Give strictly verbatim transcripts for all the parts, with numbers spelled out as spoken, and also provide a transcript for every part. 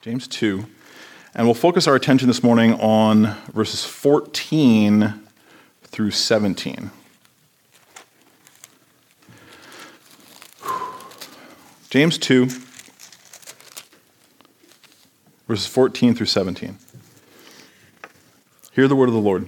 James two, and we'll focus our attention this morning on verses fourteen through seventeen. James two, verses fourteen through seventeen. Hear the word of the Lord.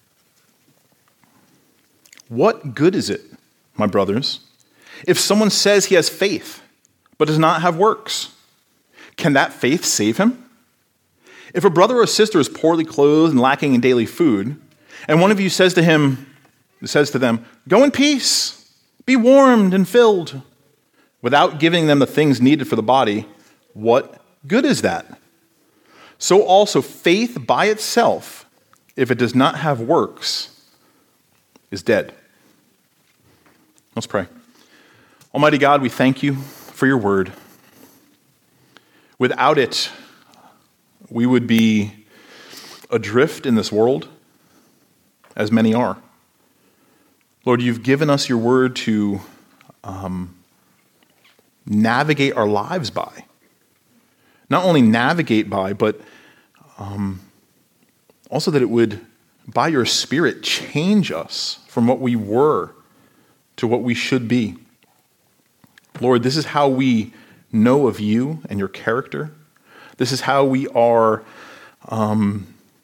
What good is it, my brothers, if someone says he has faith, but does not have works? Can that faith save him? If a brother or sister is poorly clothed and lacking in daily food, and one of you says to him, says to them, "Go in peace, be warmed and filled," without giving them the things needed for the body, what good is that? So also faith by itself, if it does not have works, is dead. Let's pray. Almighty God, we thank you for your word. Without it, we would be adrift in this world, as many are. Lord, you've given us your word to um, navigate our lives by. Not only navigate by, but um, also that it would, by your Spirit, change us from what we were to what we should be. Lord, this is how we know of you and your character. This is how we are um,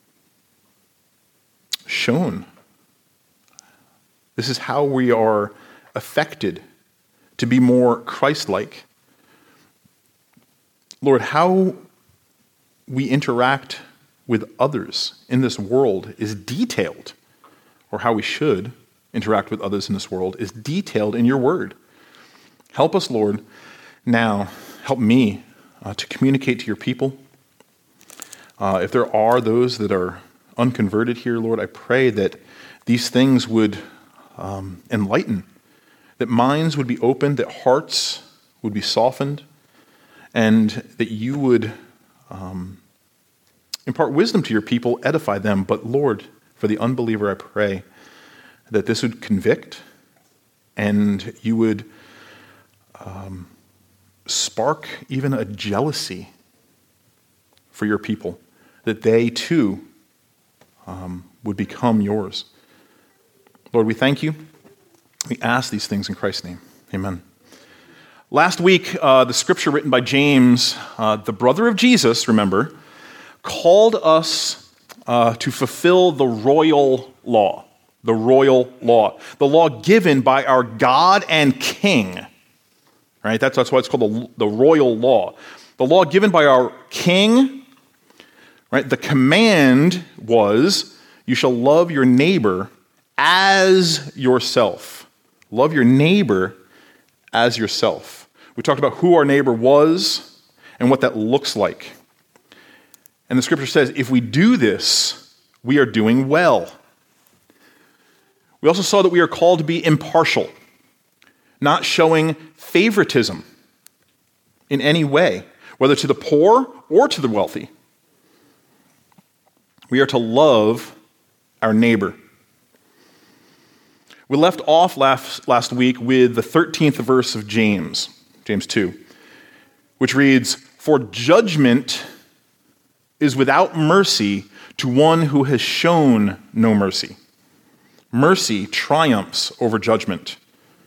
shown. This is how we are affected to be more Christ-like. Lord, how we interact with others in this world is detailed, or how we should interact with others in this world is detailed in your word. Help us, Lord, now, help me uh, to communicate to your people. Uh, if there are those that are unconverted here, Lord, I pray that these things would um, enlighten, that minds would be opened, that hearts would be softened, and that you would um, impart wisdom to your people, edify them. But Lord, for the unbeliever, I pray that this would convict, and you would um, spark even a jealousy for your people, that they too um, would become yours. Lord, we thank you. We ask these things in Christ's name. Amen. Last week, uh, the scripture written by James, uh, the brother of Jesus, remember, called us uh, to fulfill the royal law. The royal law. The law given by our God and King. Right? That's, that's why it's called the, the royal law. The law given by our king, right? The command was, you shall love your neighbor as yourself. Love your neighbor as yourself. We talked about who our neighbor was and what that looks like. And the scripture says, if we do this, we are doing well. We also saw that we are called to be impartial, not showing favoritism in any way, whether to the poor or to the wealthy. We are to love our neighbor. We left off last, last week with the thirteenth verse of James, James two, which reads, "For judgment is without mercy to one who has shown no mercy. Mercy triumphs over judgment."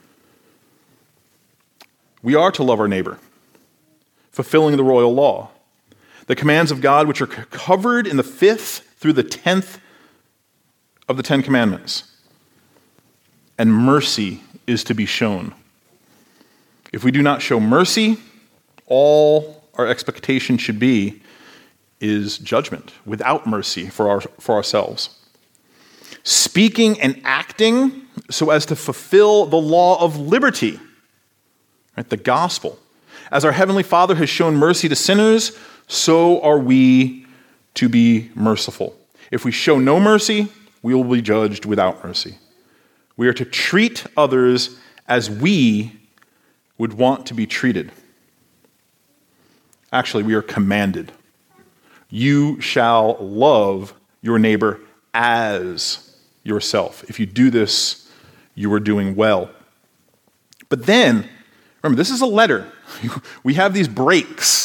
We are to love our neighbor, fulfilling the royal law, the commands of God which are covered in the fifth through the tenth of the Ten Commandments. And mercy is to be shown. If we do not show mercy, all our expectation should be is judgment, without mercy for our, for ourselves. Speaking and acting so as to fulfill the law of liberty, right, the gospel. As our Heavenly Father has shown mercy to sinners, so are we to be merciful. If we show no mercy, we will be judged without mercy. We are to treat others as we would want to be treated. Actually, we are commanded. You shall love your neighbor as yourself. If you do this, you are doing well. But then, remember, this is a letter. We have these breaks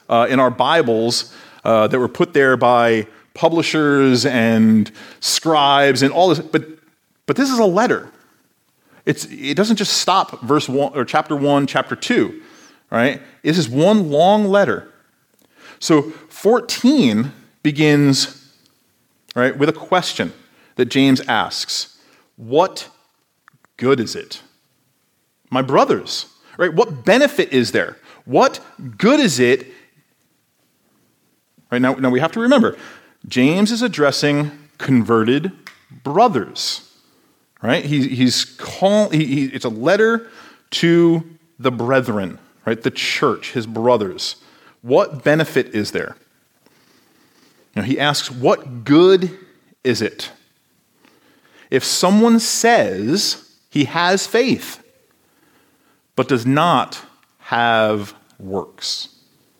uh, in our Bibles uh, that were put there by publishers and scribes and all this, but but this is a letter. It's it doesn't just stop verse one or chapter one, chapter two, right? This is one long letter. So fourteen begins, right, with a question that James asks: what good is it, my brothers? Right? What benefit is there? What good is it? Right now, now we have to remember, James is addressing converted brothers. Right? He, he's call, he, he, it's a letter to the brethren, right? The church, his brothers. What benefit is there? Now he asks, what good is it? If someone says he has faith, but does not have works,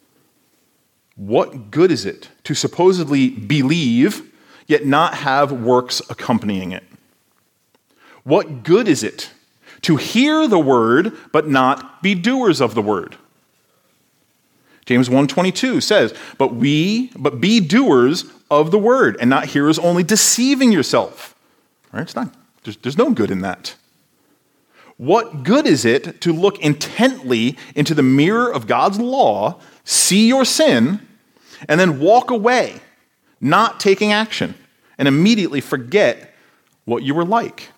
what good is it to supposedly believe, yet not have works accompanying it? What good is it to hear the word, but not be doers of the word? James one twenty-two says, but we, but be doers of the word, and not hearers only, deceiving yourself. Right? It's not, there's, there's no good in that. What good is it to look intently into the mirror of God's law, see your sin, and then walk away, not taking action, and immediately forget what you were like?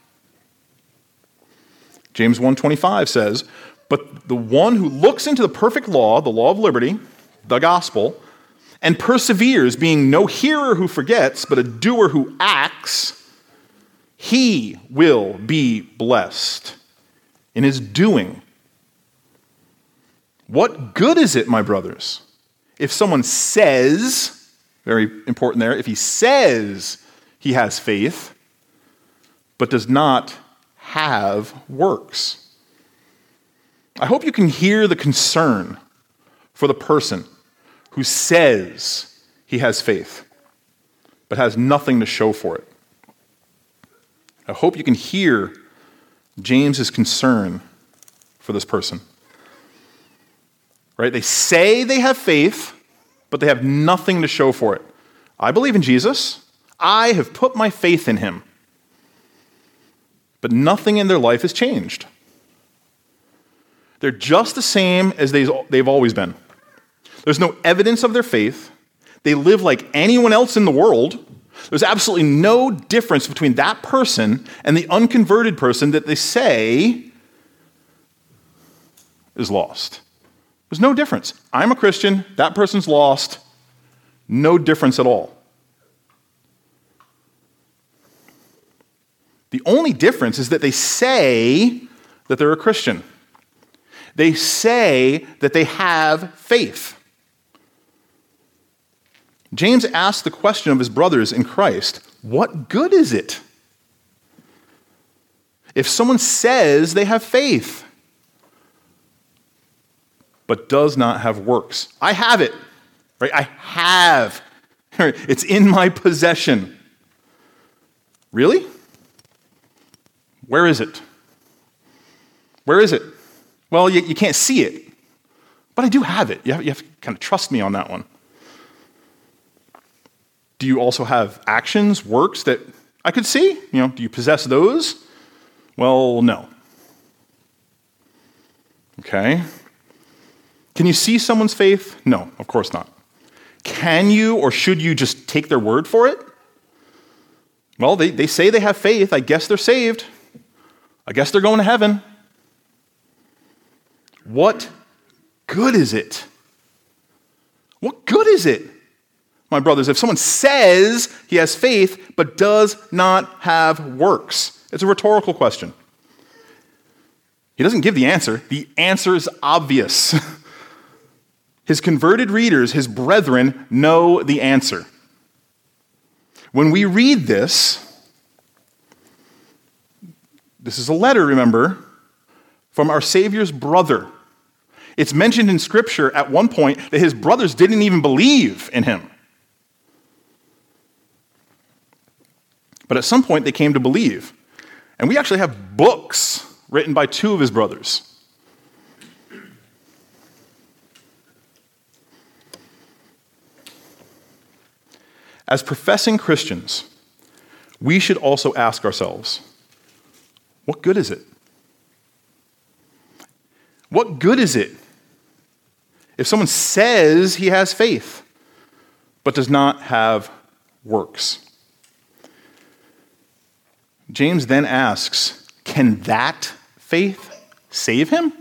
James one twenty-five says, but the one who looks into the perfect law, the law of liberty, the gospel, and perseveres, being no hearer who forgets, but a doer who acts, he will be blessed in his doing. What good is it, my brothers, if someone says, very important there, if he says he has faith, but does not have works? I hope you can hear the concern for the person who says he has faith, but has nothing to show for it. I hope you can hear James's concern for this person. Right? They say they have faith, but they have nothing to show for it. I believe in Jesus. I have put my faith in him. But nothing in their life has changed. They're just the same as they've always been. There's no evidence of their faith. They live like anyone else in the world. There's absolutely no difference between that person and the unconverted person that they say is lost. There's no difference. I'm a Christian. That person's lost. No difference at all. The only difference is that they say that they're a Christian. They say that they have faith. James asks the question of his brothers in Christ, what good is it if someone says they have faith, but does not have works? I have it, right? I have. It's in my possession. Really? Where is it? Where is it? Well, you, you can't see it, but I do have it. You have, you have to kind of trust me on that one. Do you also have actions, works that I could see? You know, do you possess those? Well, no. Okay. Can you see someone's faith? No, of course not. Can you or should you just take their word for it? Well, they, they say they have faith. I guess they're saved. I guess they're going to heaven. What good is it? What good is it, my brothers, if someone says he has faith but does not have works? It's a rhetorical question. He doesn't give the answer. The answer is obvious. His converted readers, his brethren, know the answer. When we read this, this is a letter, remember, from our Savior's brother. It's mentioned in Scripture at one point that his brothers didn't even believe in him. But at some point they came to believe. And we actually have books written by two of his brothers. As professing Christians, we should also ask ourselves, what good is it? What good is it if someone says he has faith, but does not have works? James then asks, can that faith save him?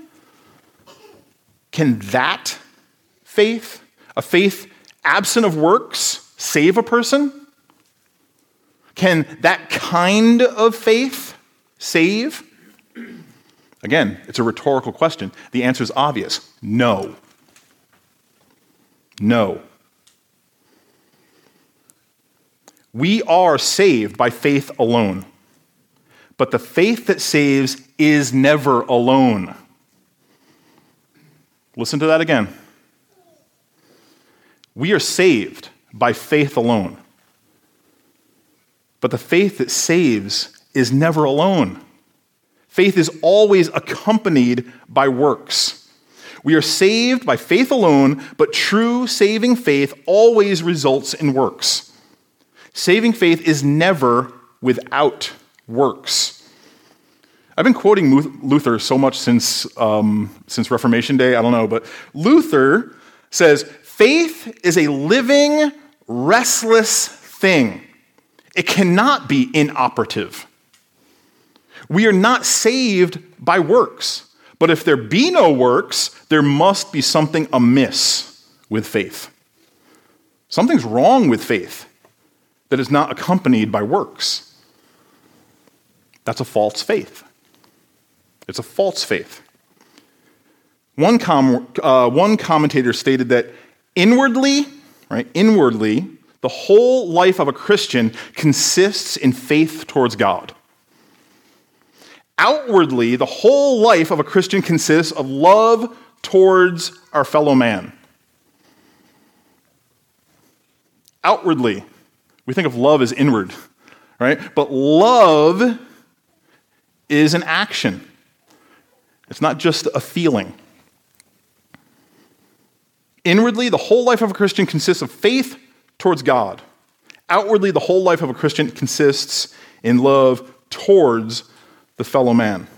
Can that faith, a faith absent of works, save a person? Can that kind of faith save? Again, it's a rhetorical question. The answer is obvious. No. No. We are saved by faith alone. But the faith that saves is never alone. Listen to that again. We are saved by faith alone. But the faith that saves is never alone. Faith is always accompanied by works. We are saved by faith alone, but true saving faith always results in works. Saving faith is never without works. I've been quoting Luther so much since, um, since Reformation Day, I don't know, but Luther says, faith is a living, restless thing. It cannot be inoperative. We are not saved by works, but if there be no works, there must be something amiss with faith. Something's wrong with faith that is not accompanied by works. That's a false faith. It's a false faith. One, com- uh, one commentator stated that inwardly, right, inwardly, the whole life of a Christian consists in faith towards God. Outwardly, the whole life of a Christian consists of love towards our fellow man. Outwardly, we think of love as inward, right? But love is an action. It's not just a feeling. Inwardly, the whole life of a Christian consists of faith towards God. Outwardly, the whole life of a Christian consists in love towards the fellow man.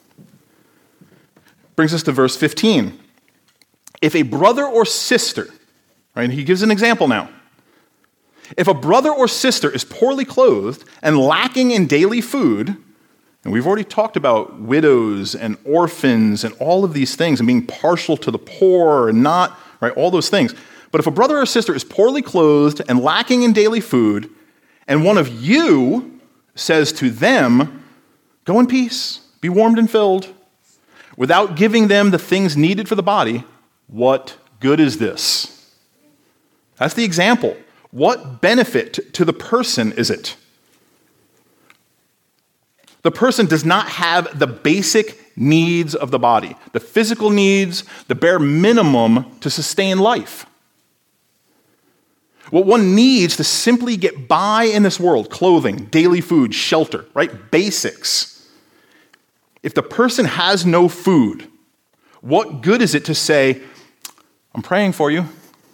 Brings us to verse fifteen. If a brother or sister, right, he gives an example now. If a brother or sister is poorly clothed and lacking in daily food, and we've already talked about widows and orphans and all of these things and being partial to the poor and not, right, all those things. But if a brother or sister is poorly clothed and lacking in daily food, and one of you says to them, go in peace, be warmed and filled, without giving them the things needed for the body, what good is this? That's the example. What benefit to the person is it? The person does not have the basic needs of the body, the physical needs, the bare minimum to sustain life. What one needs to simply get by in this world, clothing, daily food, shelter, right? Basics. If the person has no food, what good is it to say, I'm praying for you,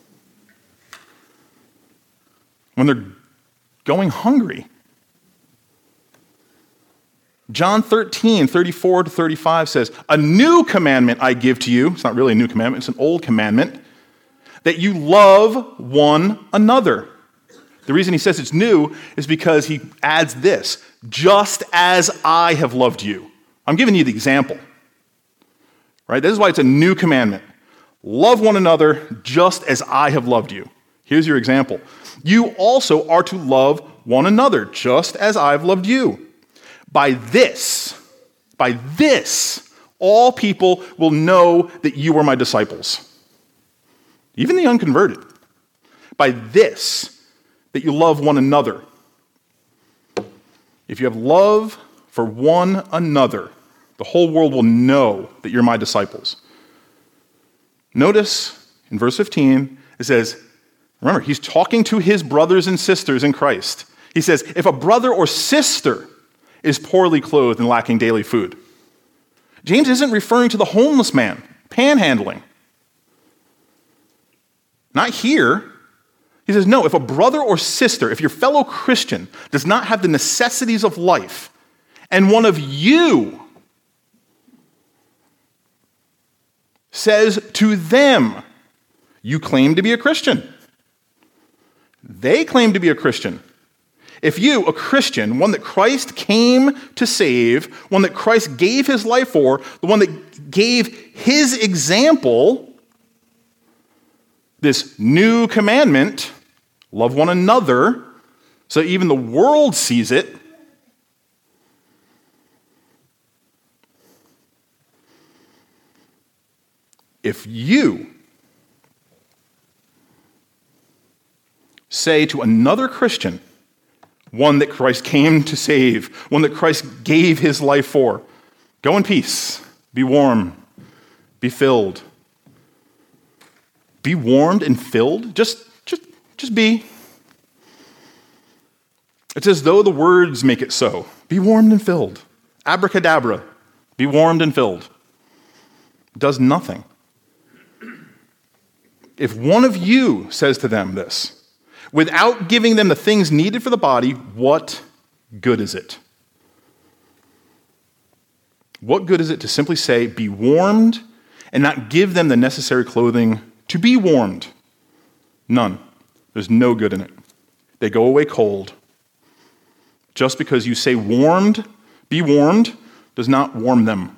when they're going hungry? John thirteen, thirty-four to thirty-five says, a new commandment I give to you. It's not really a new commandment, it's an old commandment. That you love one another. The reason he says it's new is because he adds this, just as I have loved you. I'm giving you the example. Right? This is why it's a new commandment. Love one another just as I have loved you. Here's your example. You also are to love one another just as I've loved you. By this, by this, all people will know that you are my disciples. Even the unconverted. By this, that you love one another. If you have love for one another, the whole world will know that you're my disciples. Notice in verse fifteen, it says, remember, he's talking to his brothers and sisters in Christ. He says, if a brother or sister is poorly clothed and lacking daily food. James isn't referring to the homeless man, panhandling. Not here. He says, no, if a brother or sister, if your fellow Christian does not have the necessities of life, and one of you says to them, you claim to be a Christian. They claim to be a Christian. If you, a Christian, one that Christ came to save, one that Christ gave his life for, the one that gave his example, this new commandment, love one another, so even the world sees it, if you say to another Christian, one that Christ came to save, one that Christ gave his life for, go in peace, be warm, be filled. Be warmed and filled, just, just, just be. It's as though the words make it so. Be warmed and filled. Abracadabra, be warmed and filled. Does nothing. If one of you says to them this, without giving them the things needed for the body, what good is it? What good is it to simply say, be warmed, and not give them the necessary clothing to be warmed? None. There's no good in it. They go away cold. Just because you say warmed, be warmed, does not warm them.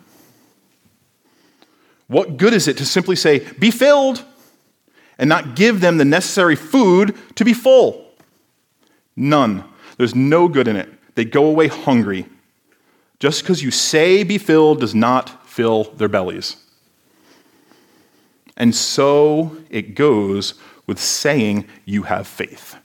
What good is it to simply say, be filled, and not give them the necessary food to be full? None. There's no good in it. They go away hungry. Just because you say be filled does not fill their bellies. And so it goes with saying you have faith.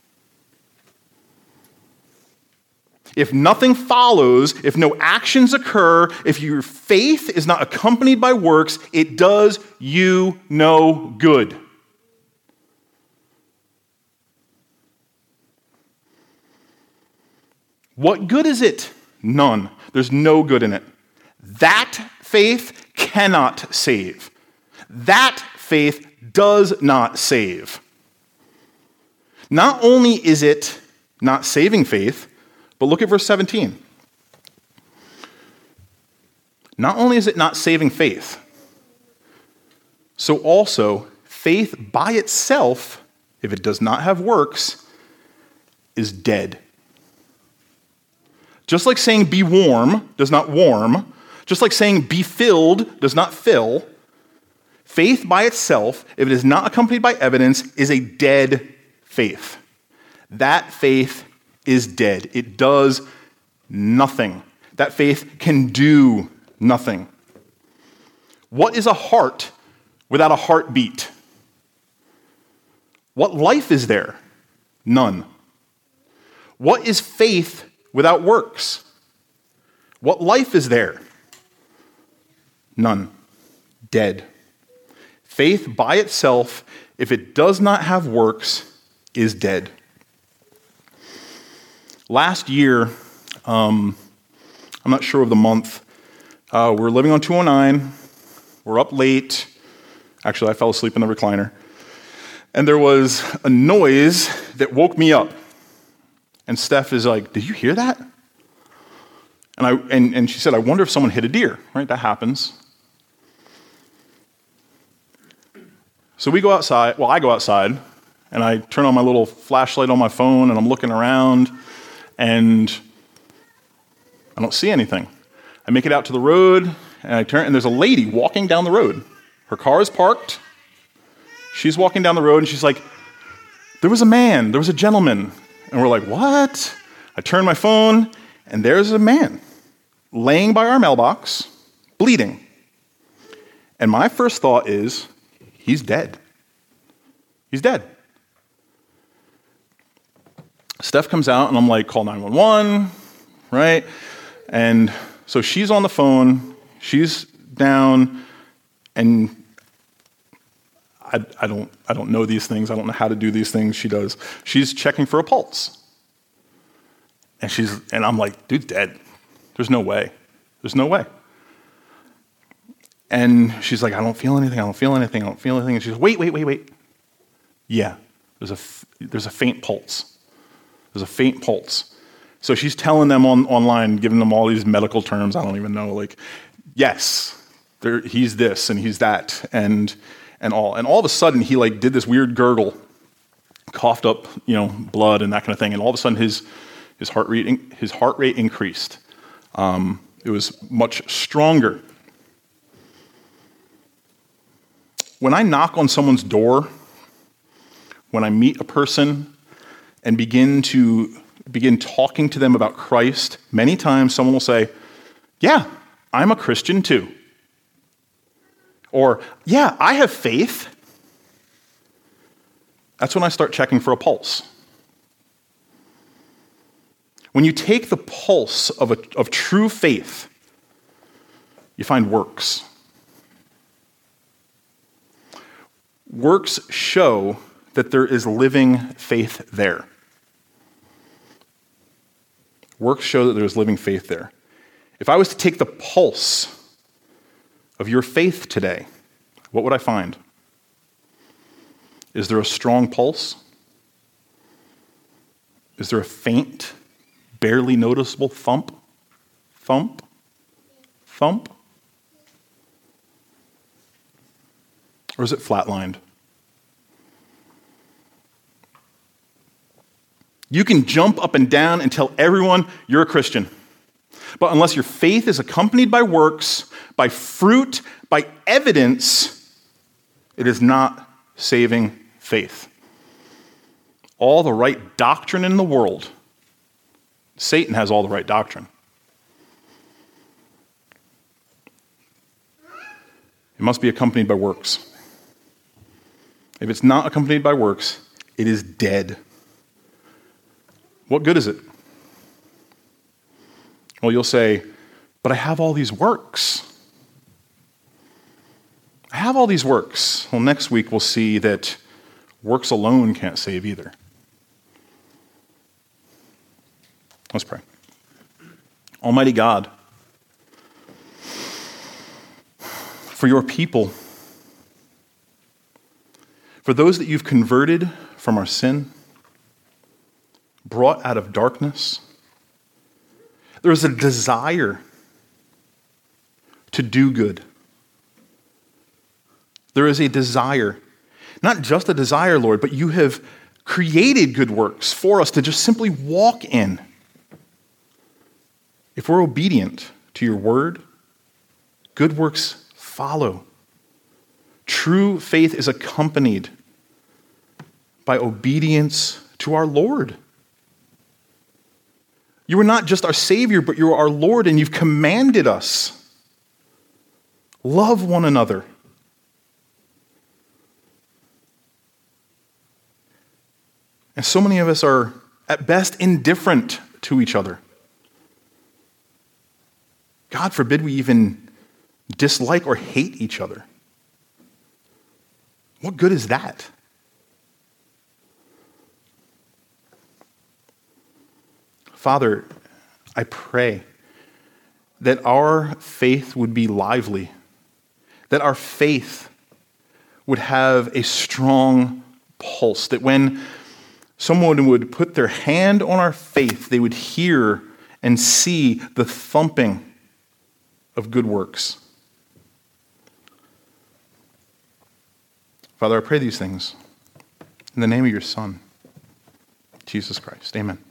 If nothing follows, if no actions occur, if your faith is not accompanied by works, it does you no good. What good is it? None. There's no good in it. That faith cannot save. That faith does not save. Not only is it not saving faith, but look at verse seventeen. Not only is it not saving faith, so also faith by itself, if it does not have works, is dead. Just like saying be warm does not warm, just like saying be filled does not fill, faith by itself, if it is not accompanied by evidence, is a dead faith. That faith is dead. It does nothing. That faith can do nothing. What is a heart without a heartbeat? What life is there? None. What is faith without works? What life is there? None. Dead. Faith by itself, if it does not have works, is dead. Last year, um, I'm not sure of the month, uh, we're living on two oh nine, we're up late. Actually, I fell asleep in the recliner. And there was a noise that woke me up. And Steph is like, did you hear that? And I and, and she said, I wonder if someone hit a deer, right? That happens. So we go outside, well, I go outside, and I turn on my little flashlight on my phone, and I'm looking around, and I don't see anything. I make it out to the road, and I turn, and there's a lady walking down the road. Her car is parked. She's walking down the road, and she's like, there was a man, there was a gentleman. And we're like, what? I turn my phone, and there's a man laying by our mailbox, bleeding. And my first thought is, he's dead. He's dead. Steph comes out, and I'm like, call nine one one, right? And so she's on the phone, she's down, and I, I don't I don't know these things. I don't know how to do these things. She does. She's checking for a pulse. And she's and I'm like, dude's dead. There's no way. There's no way. And she's like, I don't feel anything. I don't feel anything. I don't feel anything. And she's like, wait, wait, wait, wait. Yeah, there's a there's a faint pulse. There's a faint pulse. So she's telling them on, online, giving them all these medical terms, I don't even know, like, yes, there, he's this and he's that and and all. And all of a sudden, he like did this weird gurgle, coughed up, you know, blood and that kind of thing. And all of a sudden, his his heart rate his heart rate increased. Um, it was much stronger. When I knock on someone's door, when I meet a person and begin to begin talking to them about Christ, many times someone will say, "Yeah, I'm a Christian too." Or, "Yeah, I have faith." That's when I start checking for a pulse. When you take the pulse of, a, of true faith, you find works. Works show that there is living faith there. Works show that there is living faith there. If I was to take the pulse of your faith today, what would I find? Is there a strong pulse? Is there a faint, barely noticeable thump? Thump? Thump? Or is it flatlined? You can jump up and down and tell everyone you're a Christian. But unless your faith is accompanied by works, by fruit, by evidence, it is not saving faith. All the right doctrine in the world, Satan has all the right doctrine. It must be accompanied by works. If it's not accompanied by works, it is dead. What good is it? Well, you'll say, "But I have all these works. I have all these works." Well, next week we'll see that works alone can't save either. Let's pray. Almighty God, for your people, for those that you've converted from our sin, brought out of darkness, there is a desire to do good. There is a desire, not just a desire, Lord, but you have created good works for us to just simply walk in. If we're obedient to your word, good works follow. True faith is accompanied by obedience to our Lord. You are not just our Savior, but you are our Lord, and you've commanded us. Love one another. And so many of us are, at best, indifferent to each other. God forbid we even dislike or hate each other. What good is that? Father, I pray that our faith would be lively, that our faith would have a strong pulse, that when someone would put their hand on our faith, they would hear and see the thumping of good works. Father, I pray these things in the name of your Son, Jesus Christ. Amen.